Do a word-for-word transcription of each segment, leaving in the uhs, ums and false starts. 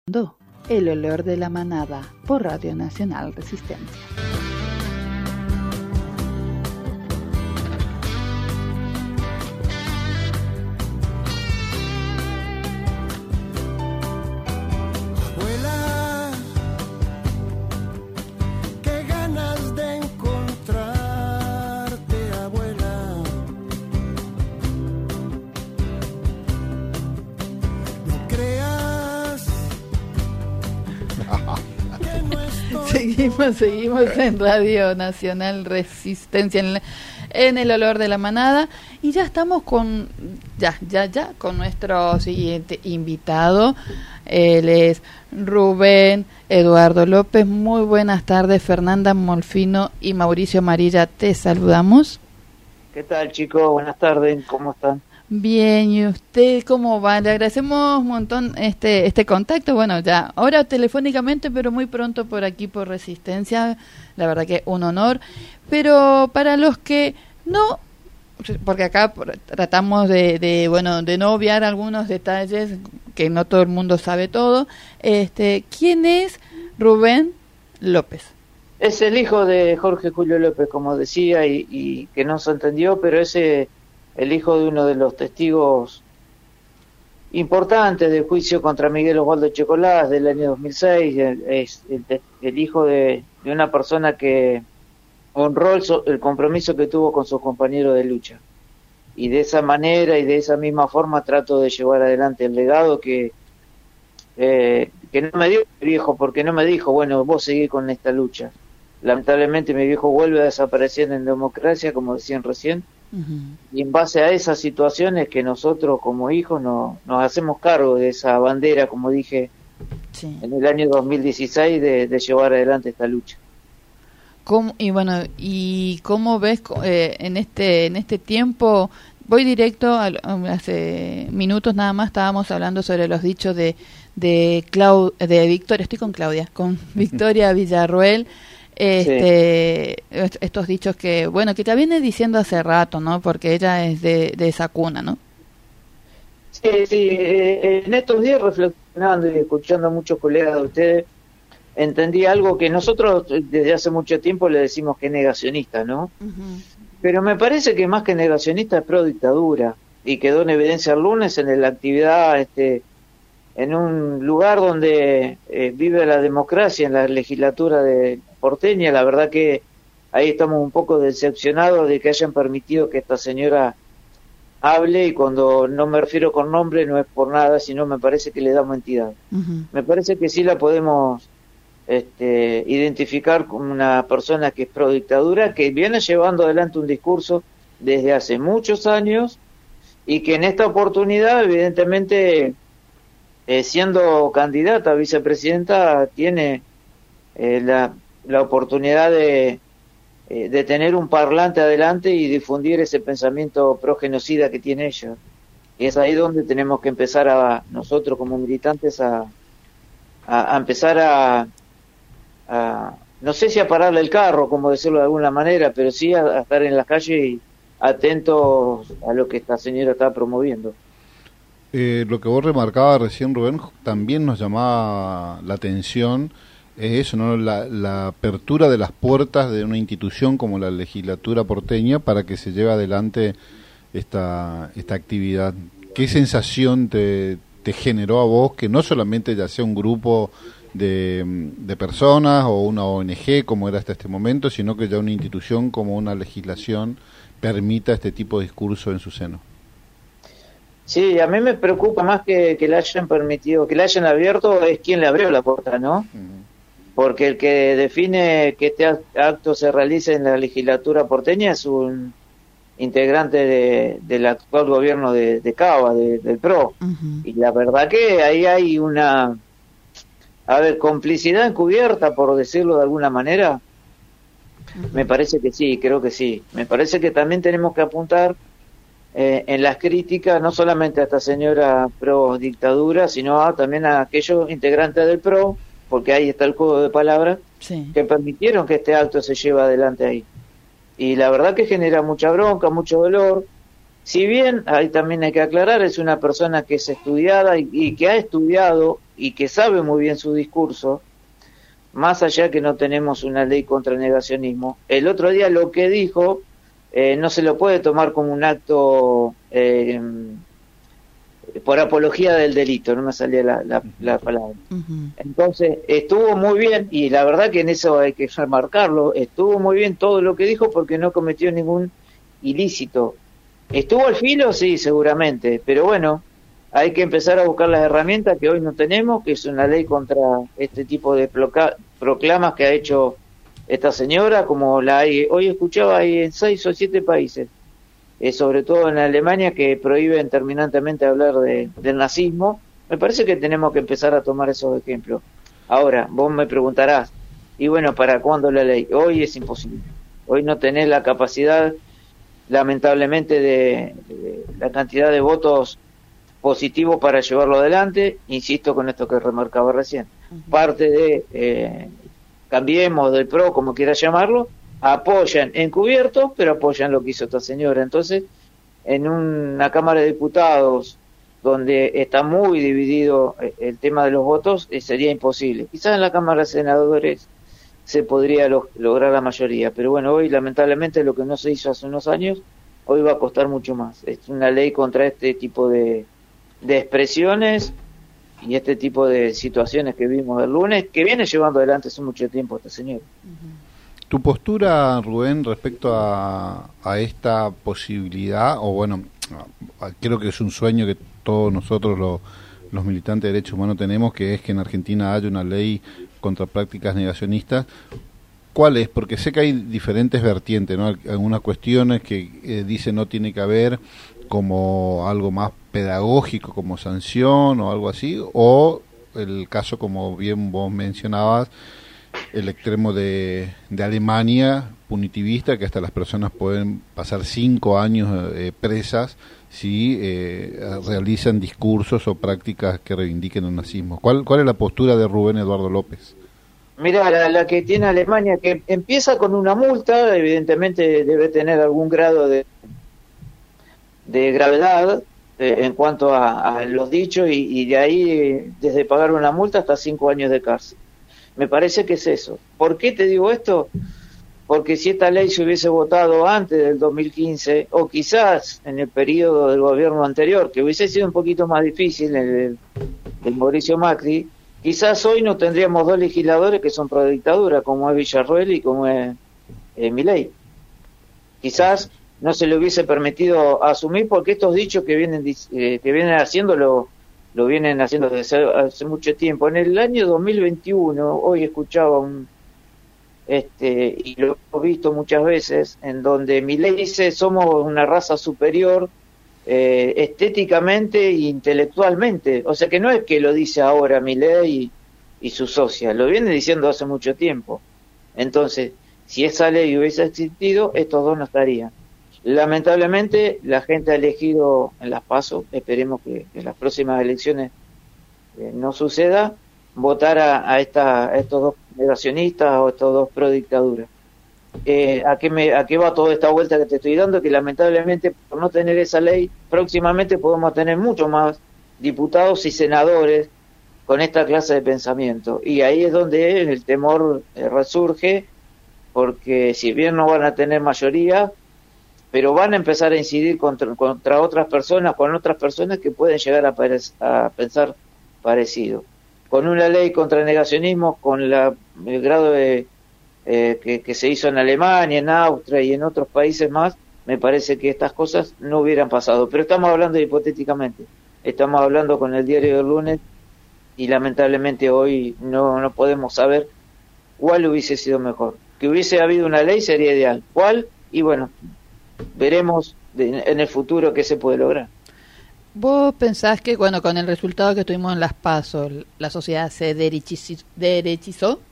El olor de la manada por Radio Nacional Resistencia. Abuela, qué ganas de encontrarte, abuela. No creas. Seguimos, seguimos en Radio Nacional Resistencia, en, la, en el olor de la manada, y ya estamos con, ya, ya, ya, con nuestro siguiente invitado. Él es Rubén Eduardo López. Muy buenas tardes, Fernanda Molfino y Mauricio Amarilla, te saludamos. ¿Qué tal, chicos? Buenas tardes, ¿cómo están? Bien, ¿y usted cómo va? Le agradecemos un montón este este contacto, bueno, ya ahora telefónicamente, pero muy pronto por aquí por Resistencia, la verdad que un honor, pero para los que no, porque acá tratamos de, de bueno, de no obviar algunos detalles, que no todo el mundo sabe todo, este, ¿quién es Rubén López? Es el hijo de Jorge Julio López, como decía, y, y que no se entendió, pero ese... el hijo de uno de los testigos importantes del juicio contra Miguel Osvaldo Checolás del año dos mil seis, es el, el hijo de, de una persona que honró el, el compromiso que tuvo con sus compañeros de lucha. Y de esa manera y de esa misma forma trato de llevar adelante el legado que, eh, que no me dio mi viejo, porque no me dijo, bueno, vos seguís con esta lucha. Lamentablemente mi viejo vuelve a desaparecer en democracia, como decían recién. Uh-huh. Y en base a esas situaciones que nosotros como hijos no, nos hacemos cargo de esa bandera, como dije, sí, en el año dos mil dieciséis, de, de llevar adelante esta lucha. ¿Cómo, y bueno, y cómo ves eh, en este en este tiempo? Voy directo a, hace minutos nada más estábamos hablando sobre los dichos de de Clau, de Victoria, estoy con Claudia, con Victoria Villarruel. Este, sí. Estos dichos que, bueno, que te viene diciendo hace rato, ¿no? Porque ella es de, de esa cuna, ¿no? Sí, sí, eh, en estos días reflexionando y escuchando a muchos colegas de ustedes, entendí algo que nosotros desde hace mucho tiempo le decimos que es negacionista, ¿no? Uh-huh. Pero me parece que más que negacionista es pro dictadura, y quedó en evidencia el lunes en la actividad, este, en un lugar donde eh, vive la democracia, en la legislatura de porteña. La verdad que ahí estamos un poco decepcionados de que hayan permitido que esta señora hable, y cuando no me refiero con nombre no es por nada, sino me parece que le damos entidad. Uh-huh. Me parece que sí la podemos este, identificar como una persona que es pro dictadura, que viene llevando adelante un discurso desde hace muchos años, y que en esta oportunidad evidentemente eh, siendo candidata a vicepresidenta tiene eh, la la oportunidad de, eh, de tener un parlante adelante y difundir ese pensamiento progenocida que tiene ella. Y es ahí donde tenemos que empezar a, nosotros como militantes, a, a, a empezar a, a, no sé si a pararle el carro, como decirlo de alguna manera, pero sí a, a estar en la calle y atentos a lo que esta señora está promoviendo. Eh, lo que vos remarcabas recién, Rubén, también nos llamaba la atención. Es eso, ¿no? La, la apertura de las puertas de una institución como la legislatura porteña para que se lleve adelante esta esta actividad. ¿Qué sensación te, te generó a vos que no solamente ya sea un grupo de, de personas o una O N G como era hasta este momento, sino que ya una institución como una legislación permita este tipo de discurso en su seno? Sí, a mí me preocupa más que, que le hayan permitido, que le hayan abierto, es quien le abrió la puerta, ¿no? Uh-huh. Porque el que define que este acto se realice en la legislatura porteña es un integrante de, del actual gobierno de, de Cava, de, del P R O. Uh-huh. Y la verdad que ahí hay una, a ver, complicidad encubierta, por decirlo de alguna manera. Uh-huh. Me parece que sí, creo que sí. Me parece que también tenemos que apuntar eh, en las críticas, no solamente a esta señora pro dictadura, sino a, también a aquellos integrantes del P R O, porque ahí está el juego de palabras, sí, que permitieron que este acto se lleve adelante ahí. Y la verdad que genera mucha bronca, mucho dolor. Si bien, ahí también hay que aclarar, es una persona que es estudiada y, y que ha estudiado y que sabe muy bien su discurso, más allá que no tenemos una ley contra el negacionismo, el otro día lo que dijo eh, no se lo puede tomar como un acto eh, por apología del delito, no me salía la, la, la palabra. Uh-huh. Entonces, estuvo muy bien, y la verdad que en eso hay que remarcarlo, estuvo muy bien todo lo que dijo porque no cometió ningún ilícito. ¿Estuvo al filo? Sí, seguramente, pero bueno, hay que empezar a buscar las herramientas que hoy no tenemos, que es una ley contra este tipo de ploca- proclamas que ha hecho esta señora, como la hay, hoy escuchaba, hay en seis o siete países, eh, sobre todo en Alemania, que prohíben terminantemente hablar de, del nazismo. Me parece que tenemos que empezar a tomar esos ejemplos. Ahora, vos me preguntarás, y bueno, ¿para cuándo la ley? Hoy es imposible. Hoy no tenés la capacidad, lamentablemente, de, de la cantidad de votos positivos para llevarlo adelante. Insisto con esto que remarcaba recién. Uh-huh. Parte de eh, Cambiemos, del PRO, como quiera llamarlo, apoyan encubiertos, pero apoyan lo que hizo esta señora. Entonces, en una Cámara de Diputados donde está muy dividido el tema de los votos, eh, sería imposible. Quizás en la Cámara de Senadores se podría lo, lograr la mayoría, pero bueno, hoy lamentablemente lo que no se hizo hace unos años, hoy va a costar mucho más. Es una ley contra este tipo de, de expresiones y este tipo de situaciones que vimos el lunes, que viene llevando adelante hace mucho tiempo esta señora. Tu postura, Rubén, respecto a, a esta posibilidad, o bueno, creo que es un sueño que todos nosotros lo, los militantes de derechos humanos tenemos, que es que en Argentina haya una ley contra prácticas negacionistas. ¿Cuál es? Porque sé que hay diferentes vertientes, ¿no? Algunas cuestiones que eh, dicen no tiene que haber como algo más pedagógico, como sanción o algo así, o el caso, como bien vos mencionabas, el extremo de, de Alemania, punitivista, que hasta las personas pueden pasar cinco años eh, presas si eh, realizan discursos o prácticas que reivindiquen el nazismo. ¿Cuál, cuál es la postura de Rubén Eduardo López? Mira, la, la que tiene Alemania, que empieza con una multa, evidentemente debe tener algún grado de, de gravedad eh, en cuanto a, a los dichos, y, y de ahí, desde pagar una multa hasta cinco años de cárcel. Me parece que es eso. ¿Por qué te digo esto? Porque si esta ley se hubiese votado antes del dos mil quince, o quizás en el periodo del gobierno anterior, que hubiese sido un poquito más difícil, el del Mauricio Macri, quizás hoy no tendríamos dos legisladores que son pro dictadura, como es Villarroel y como es eh, Milei. Quizás no se le hubiese permitido asumir, porque estos dichos que vienen eh, que vienen haciendo lo, lo vienen haciendo desde hace mucho tiempo. En el año dos mil veintiuno, hoy escuchaba un este y lo he visto muchas veces, en donde Milei dice somos una raza superior eh, estéticamente e intelectualmente. O sea que no es que lo dice ahora Milei y, y su socia, lo viene diciendo hace mucho tiempo. Entonces, si esa ley hubiese existido, estos dos no estarían. Lamentablemente, la gente ha elegido en las PASO, esperemos que en las próximas elecciones eh, no suceda, votar a, a, esta, a estos dos negacionistas o estos dos pro dictadura. Eh, ¿a, qué me, ¿A qué va toda esta vuelta que te estoy dando? Que lamentablemente, por no tener esa ley, próximamente podemos tener mucho más diputados y senadores con esta clase de pensamiento. Y ahí es donde el temor eh, resurge, porque si bien no van a tener mayoría, pero van a empezar a incidir contra, contra otras personas, con otras personas que pueden llegar a, pare- a pensar parecido. Con una ley contra el negacionismo, con la, el grado de eh, que, que se hizo en Alemania, en Austria y en otros países más, me parece que estas cosas no hubieran pasado. Pero estamos hablando hipotéticamente, estamos hablando con el diario del lunes, y lamentablemente hoy no, no podemos saber cuál hubiese sido mejor. Que hubiese habido una ley sería ideal. ¿Cuál? Y bueno, veremos de, en el futuro qué se puede lograr. ¿Vos pensás que, bueno, con el resultado que tuvimos en las PASO, la sociedad se derechiz- derechizó?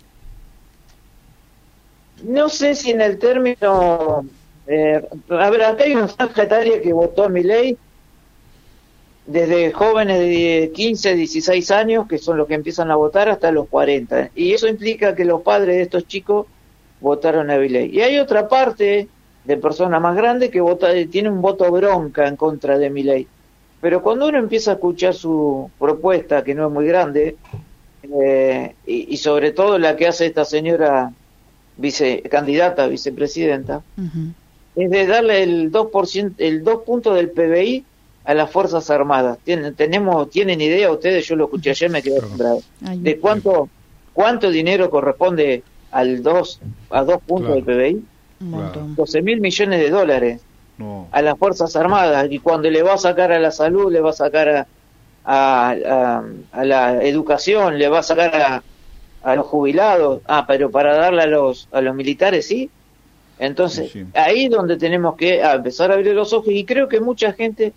No sé si en el término... Eh, a ver, acá hay una franja etaria que votó a Milei desde jóvenes de quince, dieciséis años, que son los que empiezan a votar, hasta los cuarenta. Y eso implica que los padres de estos chicos votaron a Milei. Y hay otra parte de personas más grandes que vota, tiene un voto bronca en contra de Milei. Pero cuando uno empieza a escuchar su propuesta, que no es muy grande, eh, y, y sobre todo la que hace esta señora vice candidata a vicepresidenta, uh-huh. es de darle el dos por ciento, el dos puntos del P B I a las Fuerzas Armadas. ¿Tienen, tenemos, ¿tienen idea ustedes? Yo lo escuché ayer, me quedé asombrado. ¿De cuánto, cuánto dinero corresponde al dos, a dos puntos claro. del P B I? Un montón. doce mil millones de dólares no. a las Fuerzas Armadas, y cuando le va a sacar a la salud, le va a sacar a, a, a, a la educación, le va a sacar a, a los jubilados, ah, pero para darle a los a los militares, sí. Entonces, sí, sí. ahí es donde tenemos que a empezar a abrir los ojos, y creo que mucha gente,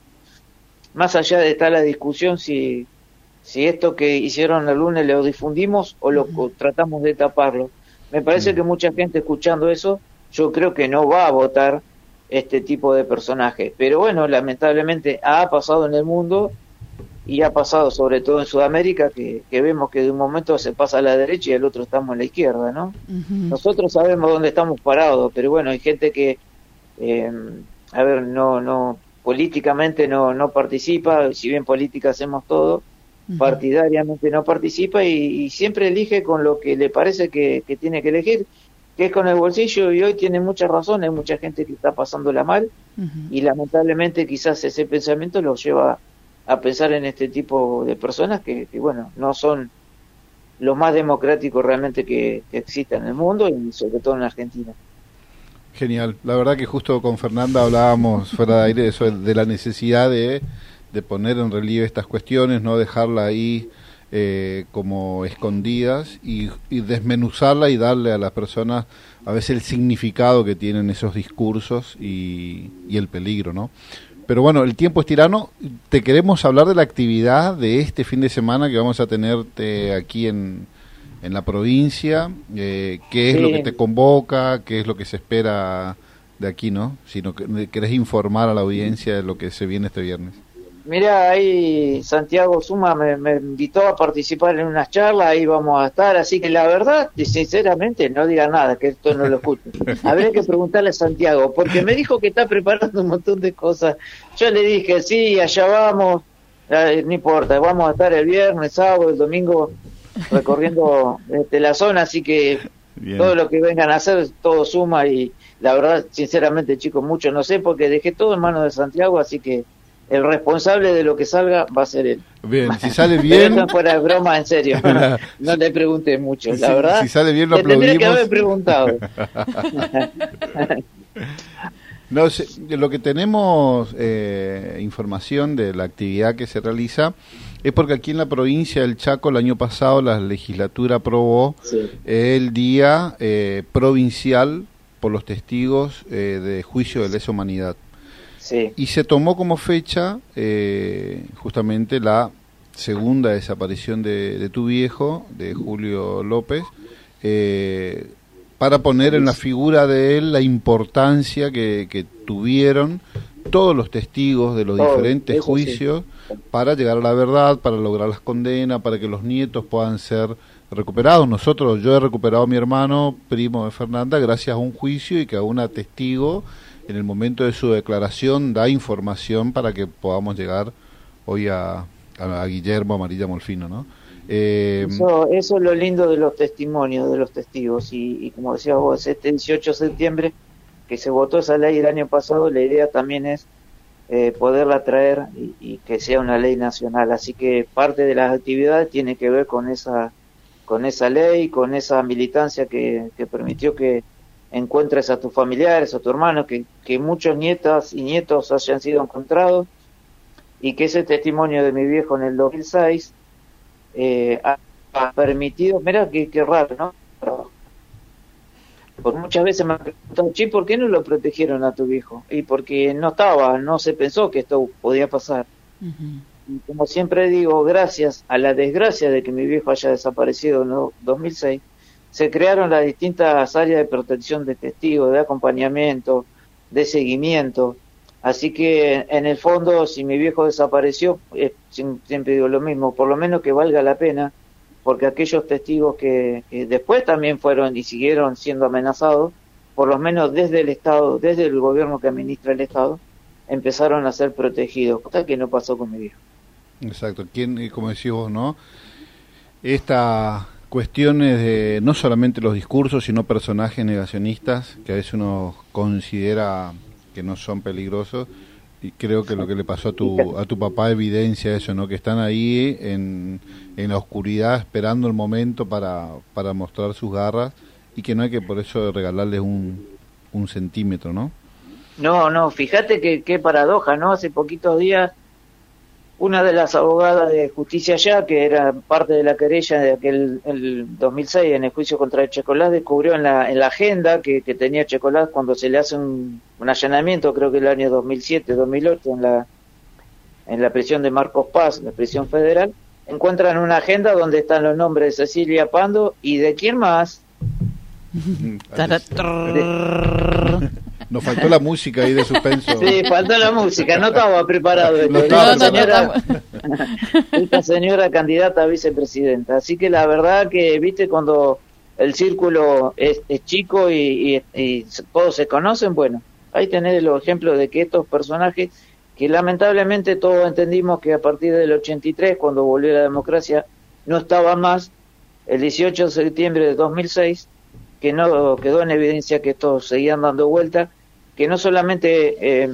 más allá de estar la discusión si, si esto que hicieron el lunes lo difundimos o lo uh-huh. tratamos de taparlo, me parece uh-huh. que mucha gente escuchando eso, yo creo que no va a votar este tipo de personajes. Pero bueno, lamentablemente ha pasado en el mundo y ha pasado sobre todo en Sudamérica, que, que vemos que de un momento se pasa a la derecha y el otro estamos en la izquierda, ¿no? Uh-huh. Nosotros sabemos dónde estamos parados, pero bueno, hay gente que, eh, a ver, no, no, políticamente no, no participa, si bien política hacemos todo, uh-huh. partidariamente no participa y, y siempre elige con lo que le parece que, que tiene que elegir, que es con el bolsillo, y hoy tiene muchas razones, hay mucha gente que está pasándola mal, uh-huh. y lamentablemente quizás ese pensamiento lo lleva a pensar en este tipo de personas que, que bueno, no son los más democráticos realmente que, que existan en el mundo y sobre todo en Argentina. Genial, la verdad que justo con Fernanda hablábamos fuera de aire de eso, de la necesidad de, de poner en relieve estas cuestiones, no dejarla ahí Eh, como escondidas y, y desmenuzarla y darle a las personas a veces el significado que tienen esos discursos y, y el peligro, ¿no? Pero bueno, el tiempo es tirano. Te queremos hablar de la actividad de este fin de semana que vamos a tenerte aquí en, en la provincia, eh, qué es sí. lo que te convoca, qué es lo que se espera de aquí, ¿no? Si no querés informar a la audiencia de lo que se viene este viernes. Mira, ahí Santiago Suma me, me invitó a participar en unas charlas, ahí vamos a estar, así que la verdad, sinceramente, no diga nada, que esto no lo escucho. Habría que preguntarle a Santiago, porque me dijo que está preparando un montón de cosas. Yo le dije, sí, allá vamos, eh, no importa, vamos a estar el viernes, sábado, el domingo, recorriendo este, la zona, así que bien. Todo lo que vengan a hacer, todo suma, y la verdad, sinceramente, chicos, mucho no sé, porque dejé todo en manos de Santiago, así que el responsable de lo que salga va a ser él. Bien, si sale bien... Pero fuera de broma, en serio. No, no le pregunté mucho, la si, verdad. Si sale bien lo le aplaudimos. Tendría que haber preguntado. No sé, lo que tenemos eh, información de la actividad que se realiza es porque aquí en la provincia del Chaco el año pasado la legislatura aprobó sí. el Día eh, Provincial por los Testigos eh, de Juicio de Lesa Humanidad. Sí. Y se tomó como fecha eh, justamente la segunda desaparición de, de tu viejo, de Julio López, eh, para poner en la figura de él la importancia que, que tuvieron todos los testigos de los oh, diferentes juicios sí. para llegar a la verdad, para lograr las condenas, para que los nietos puedan ser recuperados. Nosotros, yo he recuperado a mi hermano, primo de Fernanda, gracias a un juicio y que a una testigo en el momento de su declaración da información para que podamos llegar hoy a, a, a Guillermo Amarilla Molfino, ¿no? Eh, eso, eso es lo lindo de los testimonios, de los testigos, y, y como decías vos, este dieciocho de septiembre que se votó esa ley el año pasado, la idea también es eh, poderla traer y, y que sea una ley nacional, así que parte de las actividades tiene que ver con esa con esa ley, con esa militancia que, que permitió que encuentres a tus familiares, a tu hermano, que, que muchos nietas y nietos hayan sido encontrados, y que ese testimonio de mi viejo en el dos mil seis eh, ha, ha permitido, mira qué, qué raro, ¿no? Por muchas veces me han preguntado, che, ¿por qué no lo protegieron a tu viejo? Y porque no estaba, no se pensó que esto podía pasar. Uh-huh. Y como siempre digo, gracias a la desgracia de que mi viejo haya desaparecido en el dos mil seis, se crearon las distintas áreas de protección de testigos, de acompañamiento, de seguimiento. Así que, en el fondo, si mi viejo desapareció, eh, siempre digo lo mismo, por lo menos que valga la pena, porque aquellos testigos que, que después también fueron y siguieron siendo amenazados, por lo menos desde el Estado, desde el gobierno que administra el Estado, empezaron a ser protegidos, cosa que no pasó con mi viejo. Exacto, ¿quién, como decís vos, no? Estas cuestiones de no solamente los discursos, sino personajes negacionistas, que a veces uno considera que no son peligrosos, y creo que lo que le pasó a tu a tu papá evidencia eso, ¿no? Que están ahí en, en la oscuridad esperando el momento para, para mostrar sus garras, y que no hay que por eso regalarles un, un centímetro, ¿no? No, no, fíjate que qué paradoja, ¿no? Hace poquitos días, una de las abogadas de Justicia Ya, que era parte de la querella de aquel el dos mil seis en el juicio contra el Checolás, descubrió en la en la agenda que, que tenía Checolás cuando se le hace un, un allanamiento, creo que el año dos mil siete, dos mil ocho, en la en la prisión de Marcos Paz, la prisión federal, encuentran una agenda donde están los nombres de Cecilia Pando y de quién más. De... Nos faltó la música ahí de suspenso. Sí, faltó la música, no estaba preparado. No Esta, estaba señora, esta señora candidata a vicepresidenta. Así que la verdad que, viste, cuando el círculo es, es chico y, y, y todos se conocen, bueno, ahí tenés los ejemplos de que estos personajes, que lamentablemente todos entendimos que a partir del ochenta y tres, cuando volvió la democracia, no estaban más, el dieciocho de septiembre de dos mil seis, que no quedó en evidencia que estos seguían dando vuelta, que no solamente eh,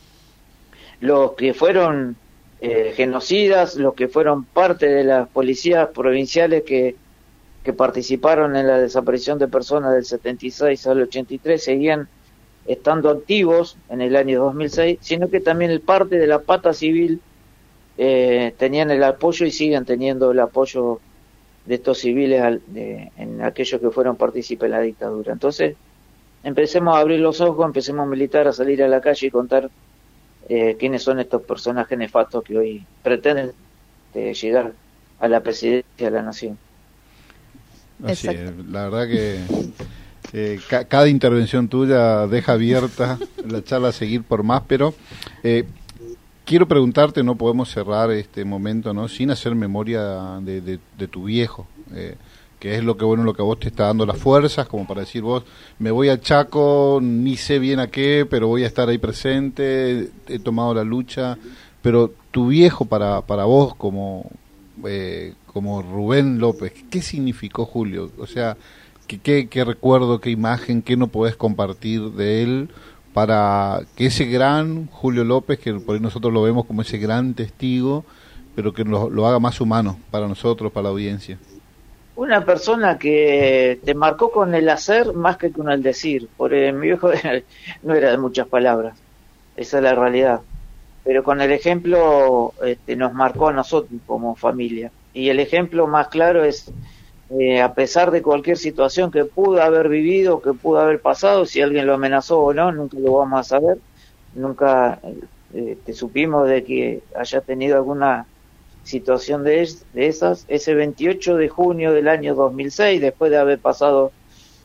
los que fueron eh, genocidas, los que fueron parte de las policías provinciales que, que participaron en la desaparición de personas del setenta y seis al ochenta y tres, seguían estando activos en el año dos mil seis, sino que también el parte de la pata civil eh, tenían el apoyo y siguen teniendo el apoyo de estos civiles al, de, en aquellos que fueron partícipes de la dictadura. Entonces, empecemos a abrir los ojos, empecemos a militar, a salir a la calle y contar eh, quiénes son estos personajes nefastos que hoy pretenden eh, llegar a la presidencia de la nación. Así es, la verdad que eh, ca cada intervención tuya deja abierta la charla a seguir por más, pero eh, quiero preguntarte, no podemos cerrar este momento, ¿no?, sin hacer memoria de, de, de tu viejo, eh, que es lo que bueno, lo que a vos te está dando las fuerzas, como para decir vos, me voy a Chaco, ni sé bien a qué, pero voy a estar ahí presente, he tomado la lucha, pero tu viejo para para vos como eh, como Rubén López, ¿qué significó Julio? O sea, ¿qué, qué, qué recuerdo, qué imagen, qué no podés compartir de él para que ese gran Julio López, que por ahí nosotros lo vemos como ese gran testigo, pero que lo, lo haga más humano para nosotros, para la audiencia? Una persona que te marcó con el hacer más que con el decir, porque mi viejo no era de muchas palabras, esa es la realidad, pero con el ejemplo este, nos marcó a nosotros como familia, y el ejemplo más claro es, eh, a pesar de cualquier situación que pudo haber vivido, que pudo haber pasado, si alguien lo amenazó o no, nunca lo vamos a saber, nunca eh, te supimos de que haya tenido alguna situación de, es, de esas. Ese veintiocho de junio del año dos mil seis, después de haber pasado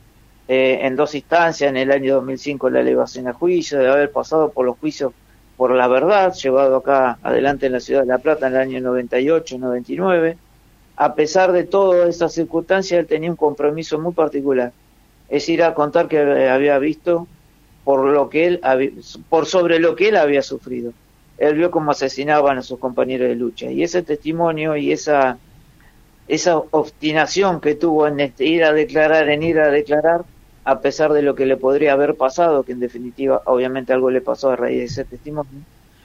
eh, en dos instancias, en el año dos mil cinco la elevación a juicio, de haber pasado por los juicios por la verdad, llevado acá adelante en la ciudad de La Plata en el año noventa y ocho, noventa y nueve, a pesar de todas esas circunstancias, él tenía un compromiso muy particular, es ir a contar que había visto por lo que él había, por sobre lo que él había sufrido. Él vio cómo asesinaban a sus compañeros de lucha, y ese testimonio y esa esa obstinación que tuvo en este, ir a declarar, en ir a declarar, a pesar de lo que le podría haber pasado, que en definitiva obviamente algo le pasó a raíz de ese testimonio,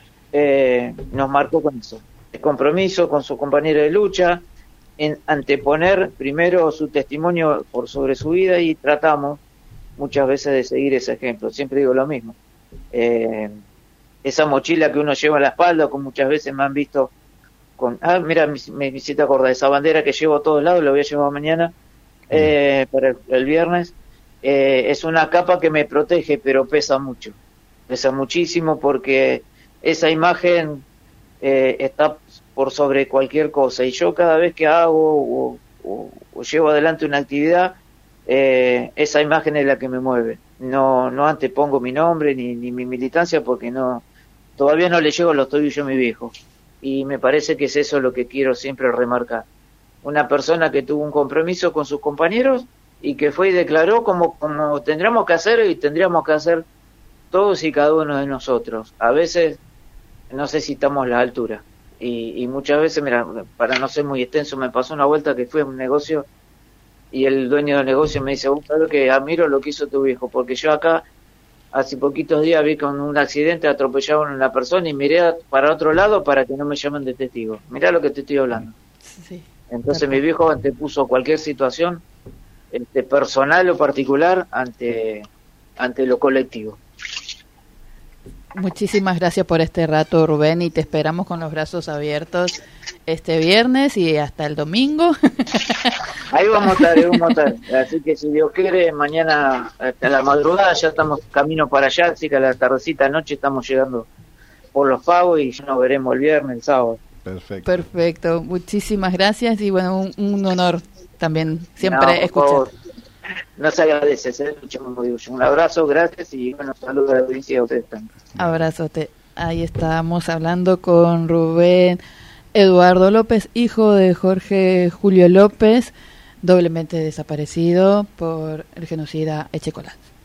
eh, nos marcó con eso, el compromiso con su compañero de lucha, en anteponer primero su testimonio por sobre su vida, y tratamos muchas veces de seguir ese ejemplo. Siempre digo lo mismo, eh, esa mochila que uno lleva a la espalda, como muchas veces me han visto con, ah, mira, me, me hiciste acordar, esa bandera que llevo a todos lados, la voy a llevar mañana eh, para el, el viernes, eh, es una capa que me protege, pero pesa mucho, pesa muchísimo, porque esa imagen eh, está por sobre cualquier cosa, y yo cada vez que hago o, o, o llevo adelante una actividad, eh, esa imagen es la que me mueve. No no antepongo mi nombre ni, ni mi militancia, porque no, todavía no le llego los tobillos a mi viejo, y me parece que es eso lo que quiero siempre remarcar. Una persona que tuvo un compromiso con sus compañeros y que fue y declaró como, como tendríamos que hacer y tendríamos que hacer todos y cada uno de nosotros. A veces no sé si estamos a la altura. Y, y muchas veces, mira, para no ser muy extenso, me pasó una vuelta que fui a un negocio y el dueño del negocio me dice, vos sabés que admiro lo que hizo tu viejo, porque yo acá hace poquitos días vi con un accidente atropellaban a una persona y miré para otro lado para que no me llamen de testigo. Mirá lo que te estoy hablando. Sí, Entonces perfecto. mi viejo antepuso cualquier situación este, personal o particular ante, ante lo colectivo. Muchísimas gracias por este rato, Rubén, y te esperamos con los brazos abiertos este viernes y hasta el domingo. Ahí vamos a estar, ahí vamos a estar. Así que si Dios quiere, mañana hasta la madrugada ya estamos camino para allá, así que a la tardecita noche estamos llegando por los pagos y ya nos veremos el viernes, el sábado. Perfecto. Perfecto, muchísimas gracias y bueno, un, un honor también siempre No, por escuchar. favor, no se agradece, se escucha como digo yo. Un abrazo, gracias y bueno, saludos a la audiencia de ustedes también. Abrazote. Ahí estamos hablando con Rubén Eduardo López, hijo de Jorge Julio López, doblemente desaparecido por el genocida Echecolat.